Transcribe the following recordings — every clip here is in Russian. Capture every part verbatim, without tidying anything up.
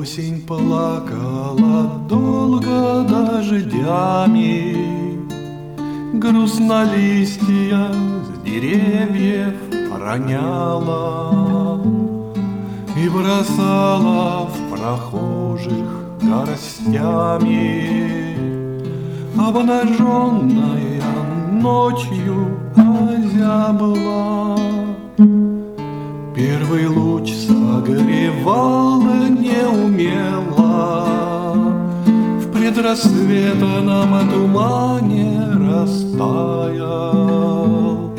Осень плакала долго дождями, грустно листья с деревьев роняла и бросала в прохожих горстями. Обнаженная ночью озябла, первый луч согревал неумело, в предрассветном тумане растаял.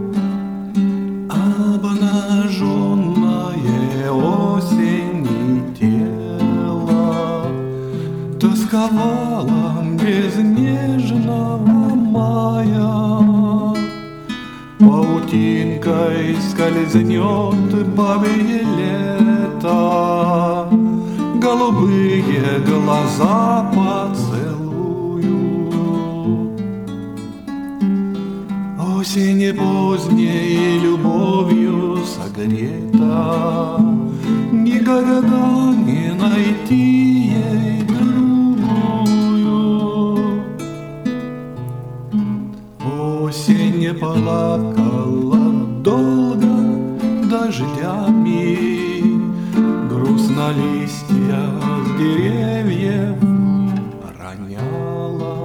Обнаженное осеннее тело тосковало без нежного мая. Паутинкой скользнет бабье лето, голубые глаза поцелую. Осень поздней любовью согрета, никогда не найти ей другую. Осень плакала долго дождями, грустно листья с деревьев роняла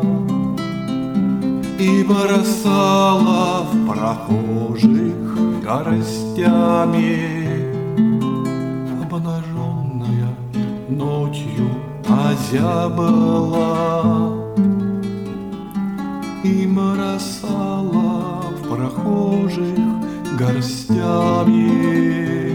и бросала в прохожих горстями. Обнаженная ночью озябла и бросала в прохожих горстями.